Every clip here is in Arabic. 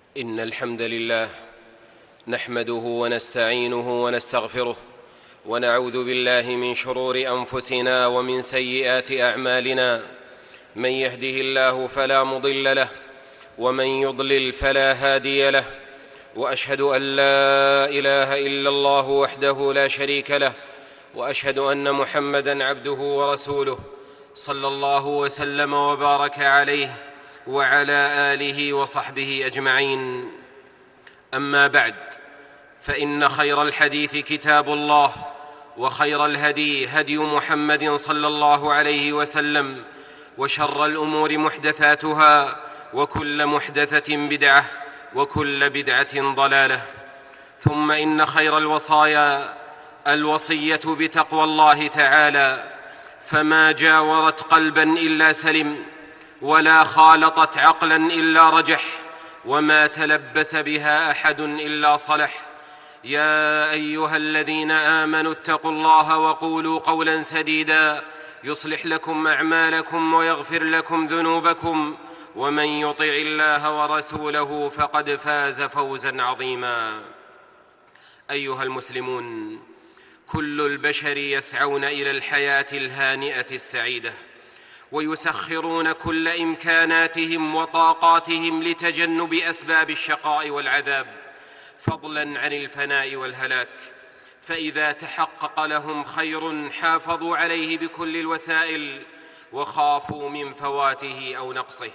إن الحمد لله نحمده ونستعينه ونستغفره، ونعوذ بالله من شرور أنفسنا ومن سيئات أعمالنا. من يهده الله فلا مضل له، ومن يضلل فلا هادي له. وأشهد أن لا إله إلا الله وحده لا شريك له، وأشهد أن محمدًا عبده ورسوله، صلى الله وسلم وبارك عليه وعلى آله وصحبه أجمعين. أما بعد، فإن خير الحديث كتاب الله، وخير الهدي هدي محمد صلى الله عليه وسلم، وشر الأمور محدثاتها، وكل محدثة بدعة، وكل بدعة ضلالة. ثم إن خير الوصايا الوصية بتقوى الله تعالى، فما جاورت قلبا إلا سلم، ولا خالطت عقلا إلا رجح، وما تلبس بها أحد إلا صلح. يا أيها الذين آمنوا اتقوا الله وقولوا قولا سديدا يصلح لكم أعمالكم ويغفر لكم ذنوبكم، ومن يطع الله ورسوله فقد فاز فوزا عظيما. أيها المسلمون، كل البشر يسعون إلى الحياة الهانئة السعيدة، ويسخرون كل إمكاناتهم وطاقاتهم لتجنب أسباب الشقاء والعذاب، فضلاً عن الفناء والهلاك. فإذا تحقق لهم خير حافظوا عليه بكل الوسائل، وخافوا من فواته أو نقصه.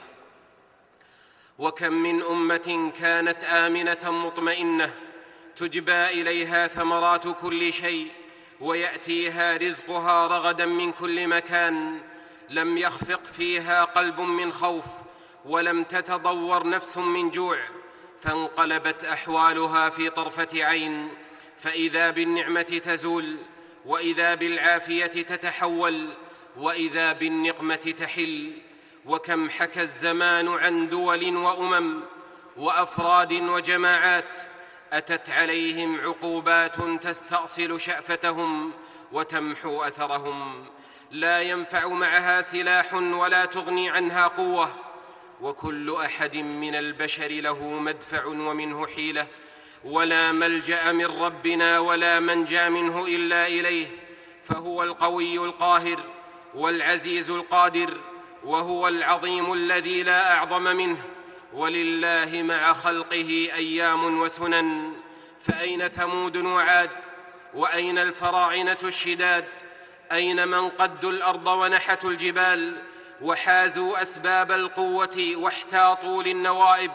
وكم من أمة كانت آمنة مطمئنة تجبى إليها ثمرات كل شيء، ويأتيها رزقها رغداً من كل مكان، لم يخفق فيها قلب من خوف، ولم تتضور نفس من جوع، فانقلبت أحوالها في طرفة عين، فإذا بالنعمة تزول، وإذا بالعافية تتحول، وإذا بالنقمة تحل. وكم حكى الزمان عن دول وأمم وأفراد وجماعات أتت عليهم عقوبات تستأصل شأفتهم وتمحو أثرهم، لا ينفع معها سلاح ولا تغني عنها قوة. وكل أحد من البشر له مدفع ومنه حيلة، ولا ملجأ من ربنا ولا منجى منه إلا إليه، فهو القوي القاهر والعزيز القادر، وهو العظيم الذي لا أعظم منه. ولله مع خلقه أيام وسنن، فأين ثمود وعاد؟ وأين الفراعنة الشداد؟ أين من قدوا الأرض ونحتوا الجبال، وحازوا أسباب القوة واحتاطوا للنوائب؟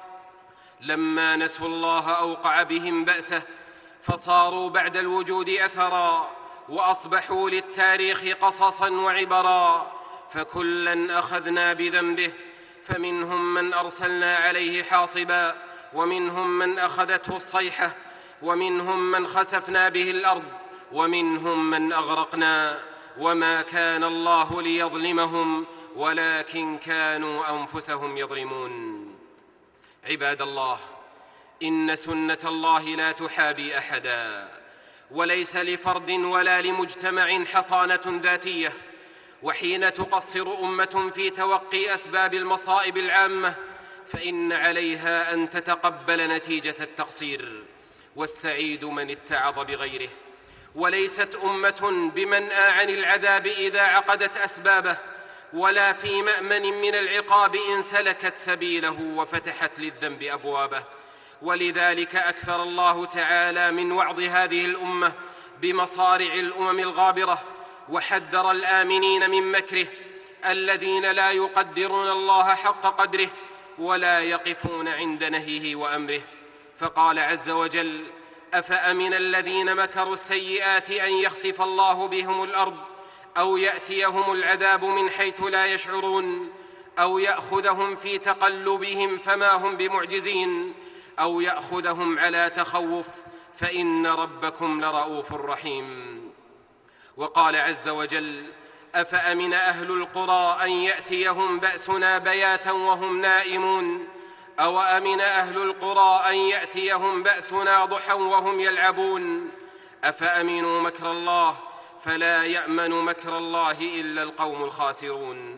لما نسوا الله أوقع بهم بأسه، فصاروا بعد الوجود أثرا، وأصبحوا للتاريخ قصصا وعبرا. فكلا أخذنا بذنبه، فمنهم من أرسلنا عليه حاصبا، ومنهم من أخذته الصيحة، ومنهم من خسفنا به الأرض، ومنهم من أغرقنا. وما كان الله ليظلمهم، ولكن كانوا أنفسهم يظلمون. عباد الله، إن سنة الله لا تحابي أحدا، وليس لفرد ولا لمجتمع حصانة ذاتية. وحين تقصر أمة في توقي أسباب المصائب العامة، فإن عليها أن تتقبل نتيجة التقصير، والسعيد من اتعظ بغيره. وليست أمة بمنأى عن العذاب إذا عقدت أسبابه، ولا في مأمن من العقاب إن سلكت سبيله وفتحت للذنب أبوابه. ولذلك أكثر الله تعالى من وعظ هذه الأمة بمصارع الأمم الغابرة، وحذر الآمنين من مكره الذين لا يقدرون الله حق قدره، ولا يقفون عند نهيه وأمره. فقال عز وجل: أفأمن الذين مكروا السيئات أن يخسف الله بهم الأرض، أو يأتيهم العذاب من حيث لا يشعرون، أو يأخذهم في تقلبهم فما هم بمعجزين، أو يأخذهم على تخوف، فإن ربكم لرؤوف رحيم. وقال عز وجل: أفأمن أهل القرى أن يأتيهم بأسنا بياتا وهم نائمون، أو أمن أهل القرى أن يأتيهم بأسنا ضحى وهم يلعبون. أفأمنوا مكر الله، فلا يأمن مكر الله إلا القوم الخاسرون.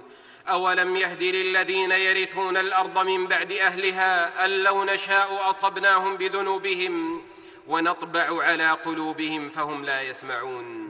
أولم يهد للذين يرثون الأرض من بعد أهلها أن لو نشاء أصبناهم بذنوبهم ونطبع على قلوبهم فهم لا يسمعون.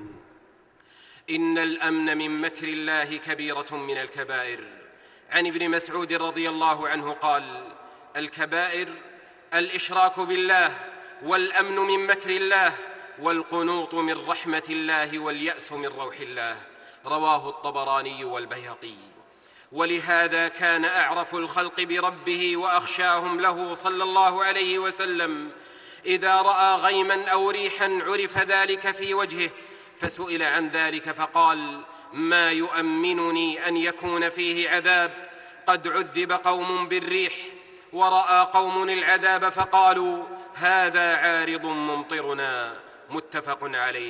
إن الأمن من مكر الله كبيرة من الكبائر. عن ابن مسعود رضي الله عنه قال: الكبائر الإشراك بالله، والأمن من مكر الله، والقنوط من رحمة الله، واليأس من روح الله. رواه الطبراني والبيهقي. ولهذا كان أعرف الخلق بربه وأخشاهم له صلى الله عليه وسلم إذا رأى غيما أو ريحا عرف ذلك في وجهه، فسئل عن ذلك فقال: ما يؤمنني أن يكون فيه عذاب، قد عذب قوم بالريح ورأى قوم العذاب فقالوا هذا عارض ممطرنا. متفق عليه.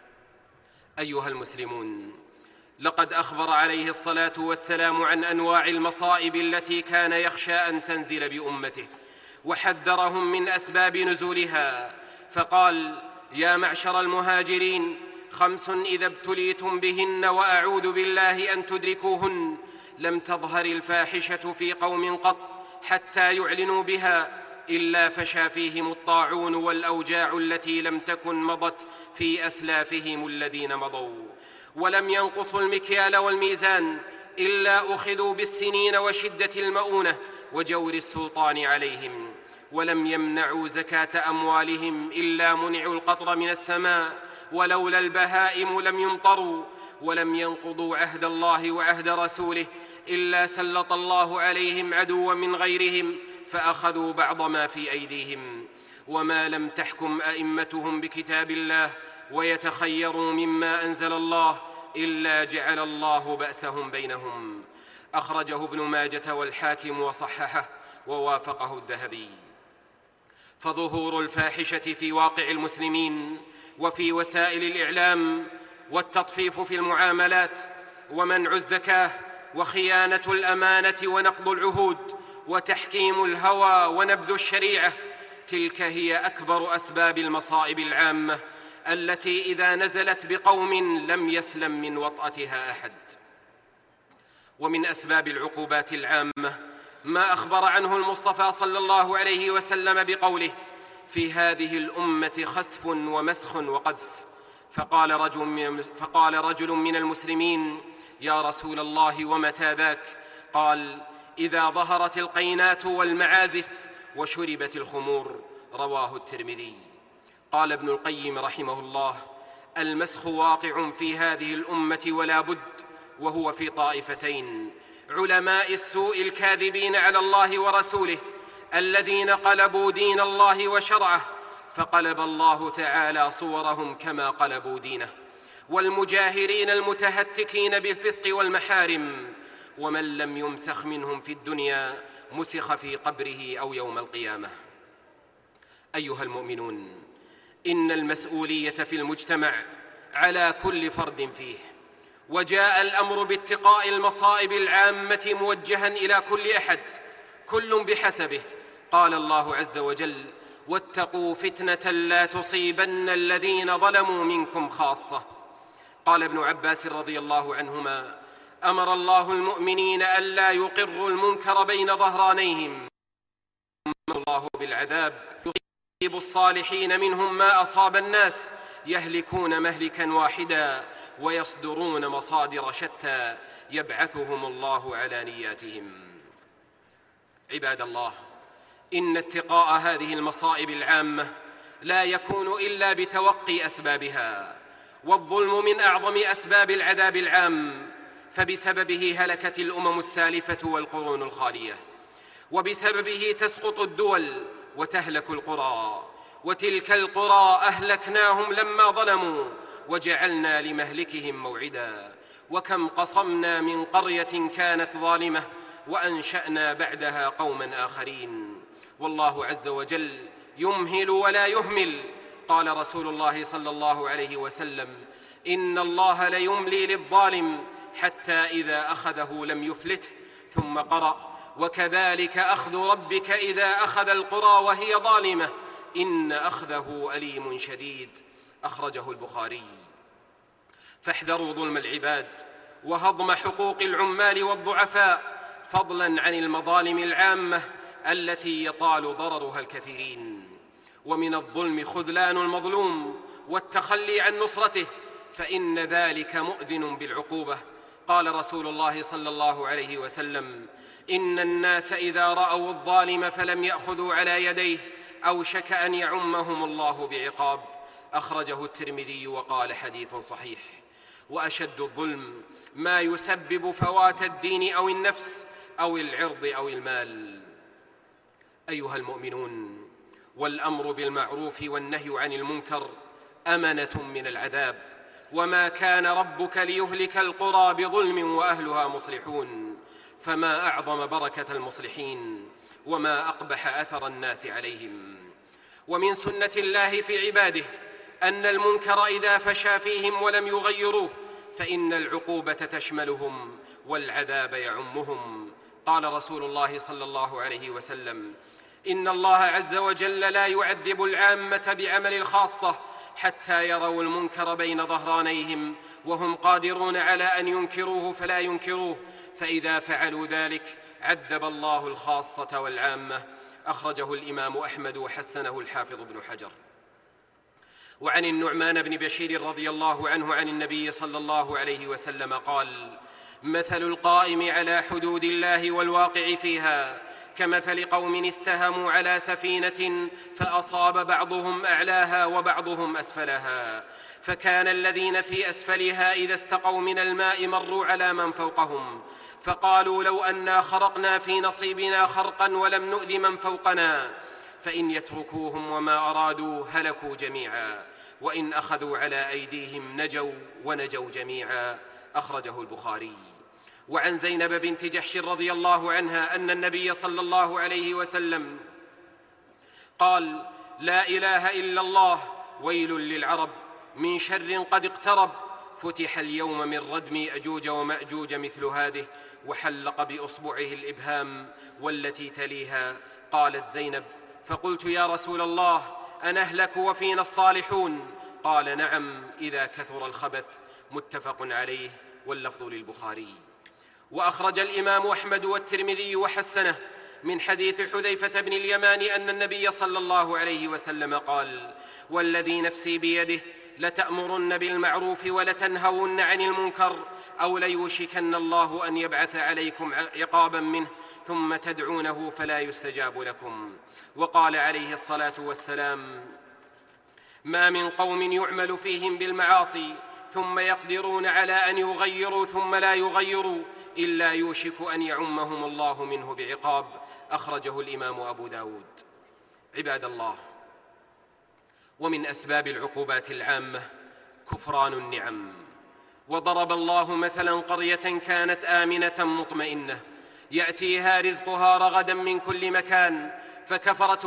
أيها المسلمون، لقد أخبر عليه الصلاة والسلام عن أنواع المصائب التي كان يخشى أن تنزل بأمته، وحذرهم من أسباب نزولها، فقال: يا معشر المهاجرين، 5 إذا ابتليتم بهن وأعوذ بالله أن تدركوهن: لم تظهر الفاحشة في قوم قط حتى يعلنوا بها إلا فشى فيهم الطاعون والأوجاع التي لم تكن مضت في أسلافهم الذين مضوا، ولم ينقصوا المكيال والميزان إلا أخذوا بالسنين وشدة المؤونة وجور السلطان عليهم، ولم يمنعوا زكاة أموالهم إلا منعوا القطر من السماء، ولولا البهائم لم يمطروا، ولم ينقضوا عهد الله وعهد رسوله إلا سلط الله عليهم عدوا من غيرهم فأخذوا بعض ما في أيديهم، وما لم تحكم أئمتهم بكتاب الله ويتخيروا مما أنزل الله إلا جعل الله بأسهم بينهم. أخرجه ابن ماجة والحاكم وصححه ووافقه الذهبي. فظهور الفاحشة في واقع المسلمين وفي وسائل الإعلام، والتطفيف في المعاملات، ومنع الزكاة، وخيانة الأمانة، ونقض العهود، وتحكيم الهوى، ونبذ الشريعة، تلك هي أكبر أسباب المصائب العامة التي إذا نزلت بقوم لم يسلم من وطأتها أحد. ومن أسباب العقوبات العامة ما أخبر عنه المصطفى صلى الله عليه وسلم بقوله: في هذه الأمة خسف ومسخ وقذف. فقال رجل من المسلمين: يا رسول الله ومتى ذاك؟ قال: إذا ظهرت القينات والمعازف وشربت الخمور. رواه الترمذي. قال ابن القيم رحمه الله: المسخ واقع في هذه الأمة ولا بد، وهو في طائفتين: علماء السوء الكاذبين على الله ورسوله الذين قلبوا دين الله وشرعه فقلب الله تعالى صورهم كما قلبوا دينه، والمجاهرين المتهتكين بالفسق والمحارم، ومن لم يمسخ منهم في الدنيا مسخ في قبره أو يوم القيامة. أيها المؤمنون، إن المسؤولية في المجتمع على كل فرد فيه، وجاء الأمر باتقاء المصائب العامة موجها إلى كل أحد، كل بحسبه. قال الله عز وجل: واتقوا فتنة لا تصيبن الذين ظلموا منكم خاصة. قال ابن عباس رضي الله عنهما: أمر الله المؤمنين ألا يقروا المنكر بين ظهرانيهم، أمر الله بالعذاب يصيب الصالحين منهم ما أصاب الناس، يهلكون مهلكا واحدا ويصدرون مصادر شتى يبعثهم الله على نياتهم. عباد الله، إن اتقاء هذه المصائب العامة لا يكون إلا بتوقي أسبابها، والظلم من أعظم أسباب العذاب العام، فبسببه هلكت الأمم السالفة والقرون الخالية، وبسببه تسقط الدول وتهلك القرى، وتلك القرى أهلكناهم لما ظلموا وجعلنا لمهلكهم موعدا، وكم قصمنا من قرية كانت ظالمة وأنشأنا بعدها قوما آخرين. والله عز وجل يمهل ولا يهمل. قال رسول الله صلى الله عليه وسلم: إن الله ليملي للظالم حتى إذا أخذه لم يفلته. ثم قرأ: وكذلك أخذ ربك إذا أخذ القرى وهي ظالمة إن أخذه أليم شديد. أخرجه البخاري. فاحذروا ظلم العباد وهضم حقوق العمال والضعفاء، فضلاً عن المظالم العامة التي يطال ضررها الكثيرين. ومن الظلم خذلان المظلوم والتخلي عن نصرته، فإن ذلك مؤذن بالعقوبة. قال رسول الله صلى الله عليه وسلم: إن الناس إذا رأوا الظالم فلم يأخذوا على يديه أوشك أن يعمهم الله بعقاب. أخرجه الترمذي وقال: حديث صحيح. وأشد الظلم ما يسبب فوات الدين أو النفس أو العرض أو المال. أيها المؤمنون، والأمر بالمعروف والنهي عن المنكر أمنة من العذاب، وما كان ربك ليهلك القرى بظلم وأهلها مصلحون، فما أعظم بركة المصلحين وما أقبح أثر الناس عليهم. ومن سنة الله في عباده أن المنكر إذا فشى فيهم ولم يغيروه فإن العقوبة تشملهم والعذاب يعمهم. قال رسول الله صلى الله عليه وسلم: إن الله عز وجل لا يعذب العامة بعمل الخاصة حتى يروا المنكر بين ظهرانيهم وهم قادرون على أن ينكروه فلا ينكروه، فإذا فعلوا ذلك عذب الله الخاصة والعامة. أخرجه الإمام أحمد وحسنه الحافظ ابن حجر. وعن النعمان بن بشير رضي الله عنه عن النبي صلى الله عليه وسلم قال: مثل القائم على حدود الله والواقع فيها كمثل قوم استهموا على سفينة فأصاب بعضهم أعلاها وبعضهم أسفلها، فكان الذين في أسفلها إذا استقوا من الماء مروا على من فوقهم فقالوا: لو أنا خرقنا في نصيبنا خرقا ولم نؤذ من فوقنا، فإن يتركوهم وما أرادوا هلكوا جميعا، وإن أخذوا على أيديهم نجوا ونجوا جميعا. أخرجه البخاري. وعن زينب بنت جحش رضي الله عنها أن النبي صلى الله عليه وسلم قال: لا إله إلا الله، ويل للعرب من شر قد اقترب، فتح اليوم من ردم يأجوج ومأجوج مثل هذه، وحلق بأصبعه الإبهام والتي تليها. قالت زينب: فقلت: يا رسول الله، أنهلك وفينا الصالحون؟ قال: نعم، إذا كثر الخبث. متفق عليه، واللفظ للبخاري. وأخرج الإمام أحمد والترمذي وحسنه من حديث حذيفة بن اليمان أن النبي صلى الله عليه وسلم قال: والذي نفسي بيده لتأمرن بالمعروف ولتنهون عن المنكر، أو ليوشكن الله أن يبعث عليكم عقابا منه ثم تدعونه فلا يستجاب لكم. وقال عليه الصلاة والسلام: ما من قوم يعمل فيهم بالمعاصي ثم يقدرون على أن يغيروا ثم لا يغيروا إلا يوشك أن يعمهم الله منه بعقاب. أخرجه الإمام أبو داود. عباد الله، ومن أسباب العقوبات العامة كفران النعم. وضرب الله مثلا قرية كانت آمنة مطمئنة يأتيها رزقها رغدا من كل مكان فكفرت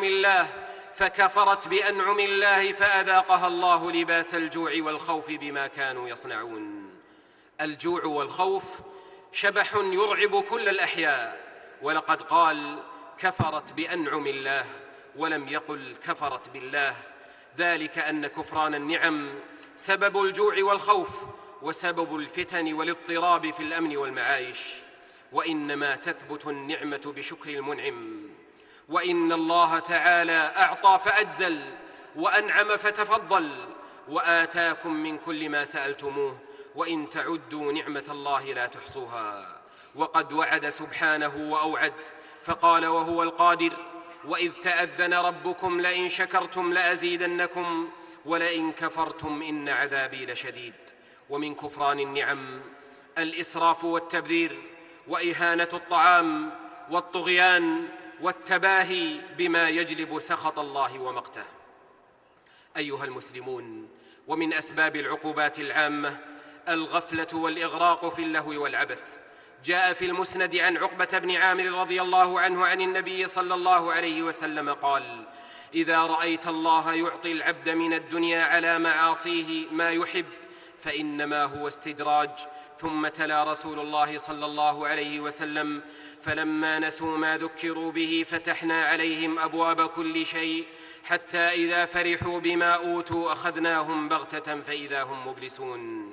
بأنعم الله فأذاقها الله لباس الجوع والخوف بما كانوا يصنعون. الجوع والخوف شبح يرعب كل الأحياء، ولقد قال: كفرت بأنعم الله، ولم يقل كفرت بالله. ذلك أن كفران النعم سبب الجوع والخوف وسبب الفتن والاضطراب في الأمن والمعايش، وإنما تثبت النعمة بشكر المنعم. وإن الله تعالى أعطى فأجزل، وأنعم فتفضل، وآتاكم من كل ما سألتموه، وإن تعدوا نعمة الله لا تحصوها. وقد وعد سبحانه وأوعد فقال وهو القادر: وإذ تأذن ربكم لئن شكرتم لأزيدنكم ولئن كفرتم إن عذابي لشديد. ومن كفران النعم الإسراف والتبذير وإهانة الطعام والطغيان والتباهي بما يجلب سخط الله ومقته. أيها المسلمون، ومن أسباب العقوبات العامة الغفلة والإغراق في اللهو والعبث. جاء في المسند عن عقبة بن عامر رضي الله عنه عن النبي صلى الله عليه وسلم قال: إذا رأيت الله يعطي العبد من الدنيا على معاصيه ما يحب فإنما هو استدراج. ثم تلا رسول الله صلى الله عليه وسلم: فلما نسوا ما ذكروا به فتحنا عليهم أبواب كل شيء حتى إذا فرحوا بما أوتوا أخذناهم بغتة فإذا هم مبلسون.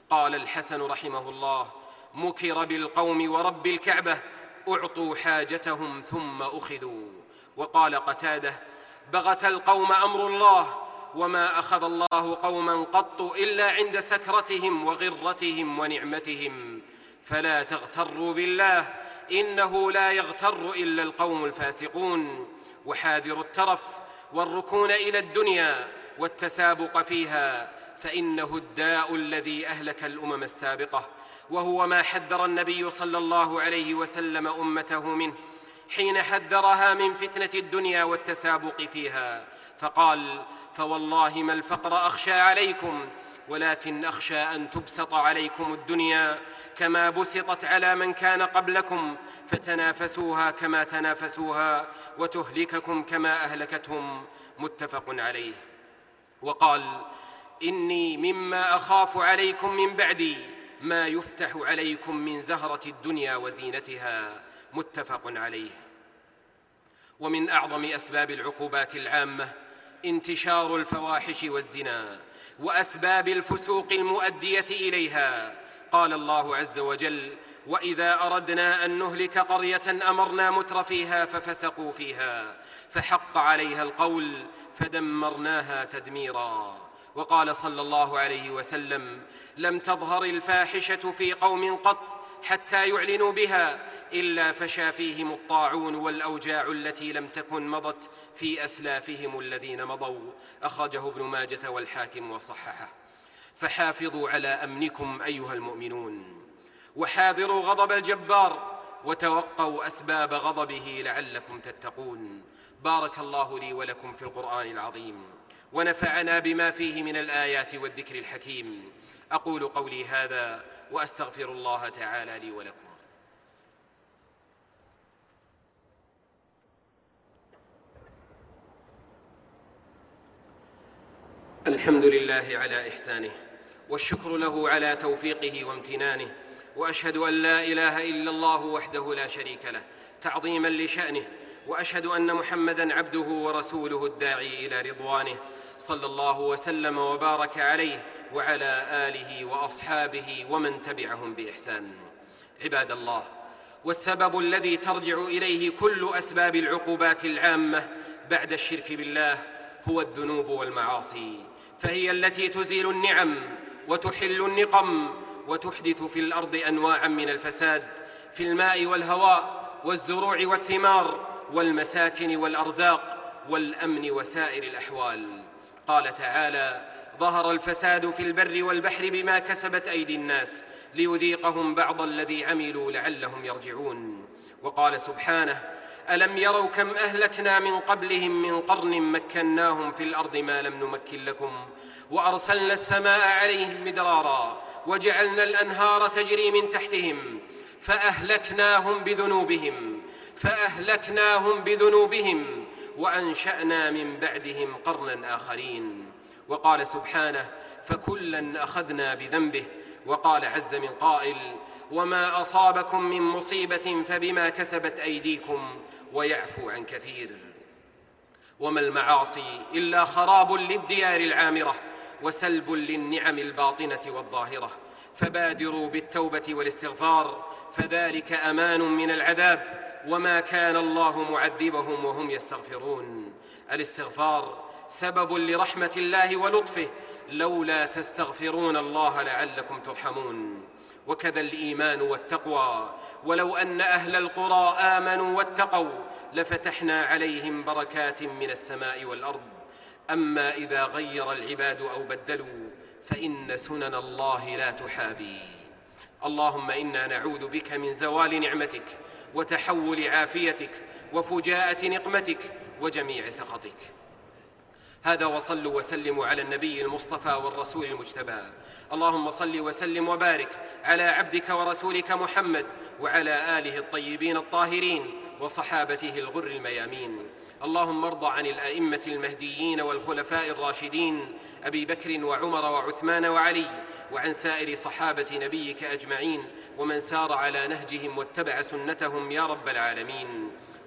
قال الحسن رحمه الله: مكر بالقوم ورب الكعبة أعطوا حاجتهم ثم أخذوا. وقال قتادة: بغت القوم أمر الله، وما أخذ الله قوما قط إلا عند سكرتهم وغرتهم ونعمتهم، فلا تغتروا بالله، إنه لا يغتر إلا القوم الفاسقون. وحاذروا الترف والركون إلى الدنيا والتسابق فيها، فإنه الداء الذي أهلك الأمم السابقة، وهو ما حذر النبي صلى الله عليه وسلم أمته منه حين حذرها من فتنة الدنيا والتسابق فيها، فقال: فوالله ما الفقر أخشى عليكم، ولكن أخشى أن تبسط عليكم الدنيا كما بسطت على من كان قبلكم، فتنافسوها كما تنافسوها، وتهلككم كما أهلكتهم. متفق عليه. وقال: إني مما أخاف عليكم من بعدي ما يفتح عليكم من زهرة الدنيا وزينتها. متفق عليه. ومن أعظم أسباب العقوبات العامة انتشار الفواحش والزنا وأسباب الفسوق المؤدية إليها. قال الله عز وجل: وإذا أردنا أن نهلك قرية أمرنا متر فيها ففسقوا فيها فحق عليها القول فدمرناها تدميرا. وقال صلى الله عليه وسلم: لم تظهر الفاحشة في قوم قط حتى يعلنوا بها إلا فشى فيهم الطاعون والأوجاع التي لم تكن مضت في أسلافهم الذين مضوا. أخرجه ابن ماجة والحاكم وصححه. فحافظوا على أمنكم أيها المؤمنون، وحاذروا غضب الجبار، وتوقوا أسباب غضبه لعلكم تتقون. بارك الله لي ولكم في القرآن العظيم، ونفعنا بما فيه من الآيات والذكر الحكيم. أقول قولي هذا وأستغفر الله تعالى لي ولكم. الحمد لله على إحسانه، والشكر له على توفيقه وامتنانه، وأشهد أن لا إله إلا الله وحده لا شريك له تعظيما لشأنه، وأشهد أن محمدًا عبده ورسوله الداعي إلى رضوانه، صلى الله وسلم وبارك عليه وعلى آله وأصحابه ومن تبعهم بإحسان. عباد الله، والسبب الذي ترجع إليه كل أسباب العقوبات العامة بعد الشرك بالله هو الذنوب والمعاصي، فهي التي تزيل النعم وتحل النقم وتحدث في الأرض أنواعًا من الفساد في الماء والهواء والزروع والثمار والمساكن والأرزاق والأمن وسائر الأحوال. قال تعالى: ظهر الفساد في البر والبحر بما كسبت أيدي الناس ليذيقهم بعض الذي عملوا لعلهم يرجعون. وقال سبحانه: ألم يروا كم أهلكنا من قبلهم من قرن مكناهم في الأرض ما لم نمكن لكم وأرسلنا السماء عليهم مدرارا وجعلنا الأنهار تجري من تحتهم فأهلكناهم بذنوبهم وأنشأنا من بعدهم قرنا آخرين. وقال سبحانه: فكلا أخذنا بذنبه. وقال عز من قائل: وما أصابكم من مصيبة فبما كسبت أيديكم ويعفو عن كثير. وما المعاصي إلا خراب للديار العامرة وسلب للنعم الباطنة والظاهرة، فبادروا بالتوبة والاستغفار فذلك أمان من العذاب، وما كان الله معذبهم وهم يستغفرون. الاستغفار سبب لرحمة الله ولطفه، لولا تستغفرون الله لعلكم ترحمون. وكذا الإيمان والتقوى، ولو أن أهل القرى آمنوا واتقوا لفتحنا عليهم بركات من السماء والأرض. أما إذا غير العباد أو بدلوا فإن سنن الله لا تحابي. اللهم إنا نعوذ بك من زوال نعمتك وتحول عافيتك وفجاءة نقمتك وجميع سخطك. هذا وصلوا وسلموا على النبي المصطفى والرسول المجتبى. اللهم صل وسلم وبارك على عبدك ورسولك محمد وعلى آله الطيبين الطاهرين وصحابته الغر الميامين. اللهم ارض عن الأئمة المهديين والخلفاء الراشدين أبي بكر وعمر وعثمان وعلي، وعن سائر صحابة نبيك أجمعين ومن سار على نهجهم واتبع سنتهم يا رب العالمين.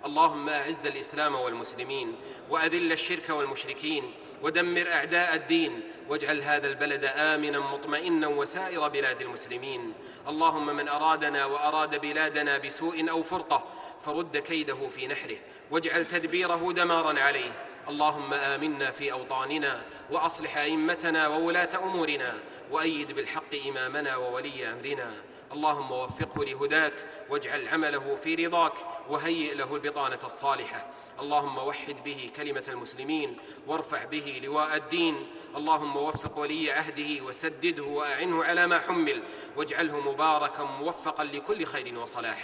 اللهم أعز الإسلام والمسلمين وأذل الشرك والمشركين ودمر أعداء الدين، واجعل هذا البلد آمنا مطمئنا وسائر بلاد المسلمين. اللهم من أرادنا وأراد بلادنا بسوء أو فرقة فرد كيده في نحره، واجعل تدبيره دمارا عليه. اللهم آمنا في أوطاننا وأصلح أئمتنا وولاة أمورنا، وأيد بالحق إمامنا وولي أمرنا. اللهم وفقه لهداك، واجعل عمله في رضاك، وهيئ له البطانة الصالحة. اللهم وحد به كلمة المسلمين وارفع به لواء الدين. اللهم وفق ولي عهده وسدده وأعنه على ما حمل، واجعله مباركا موفقا لكل خير وصلاح.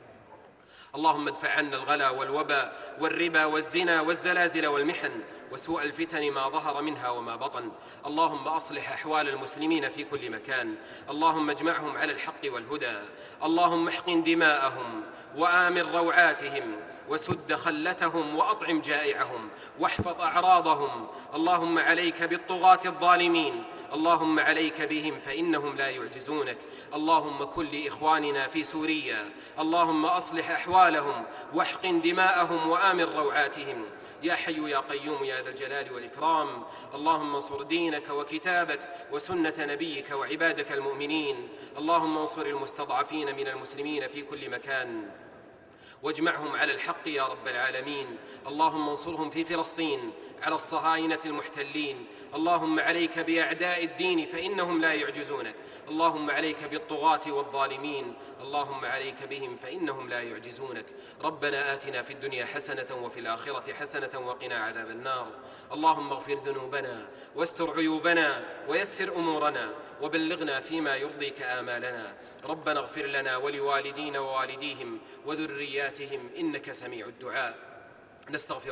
اللهم ادفع عنا الغلا والوباء والربا والزنا والزلازل والمحن وسوء الفتن ما ظهر منها وما بطن. اللهم أصلح أحوال المسلمين في كل مكان. اللهم اجمعهم على الحق والهدى. اللهم احقن دماءهم وآمن روعاتهم وسد خلتهم وأطعم جائعهم واحفظ أعراضهم. اللهم عليك بالطغاة الظالمين، اللهم عليك بهم فإنهم لا يعجزونك. اللهم كن لإخواننا في سوريا، اللهم أصلح أحوالهم واحقن دماءهم وآمن روعاتهم. يا حي يا قيوم يا ذا الجلال والإكرام. اللهم انصر دينك وكتابك وسنة نبيك وعبادك المؤمنين. اللهم انصر المستضعفين من المسلمين في كل مكان واجمعهم على الحق يا رب العالمين. اللهم انصرهم في فلسطين على الصهاينة المحتلين. اللهم عليك بأعداء الدين فإنهم لا يعجزونك. اللهم عليك بالطغاة والظالمين، اللهم عليك بهم فإنهم لا يعجزونك. ربنا آتنا في الدنيا حسنة وفي الآخرة حسنة وقنا عذاب النار. اللهم اغفر ذنوبنا واستر عيوبنا ويسر أمورنا وبلغنا فيما يرضيك آمالنا. ربنا اغفر لنا ولوالدينا ووالديهم وذرياتهم إنك سميع الدعاء. نستغفر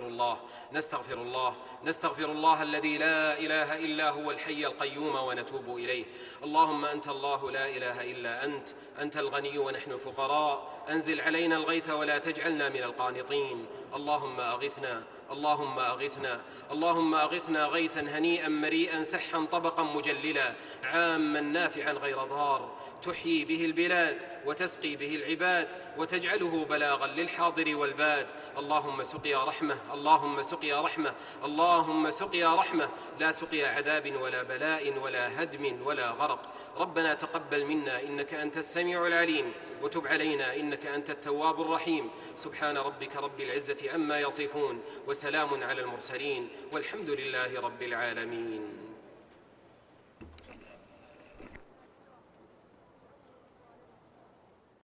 الله الذي لا إله إلا هو الحي القيوم ونتوب إليه. اللهم أنت الله لا إله إلا أنت الغني ونحن الفقراء. أنزل علينا الغيث ولا تجعلنا من القانطين. اللهم أغثنا غيثا هنيئا مريئا سحا طبقا مجللا عاما نافعا غير ضار، تحيي به البلاد وتسقي به العباد وتجعله بلاغا للحاضر والباد. اللهم سقيا رحمة لا سقيا عذاب ولا بلاء ولا هدم ولا غرق. ربنا تقبل منا إنك أنت السميع العليم، وتب علينا إنك أنت التواب الرحيم. سبحان ربك رب العزة عما يصفون، وسلام على المرسلين، والحمد لله رب العالمين.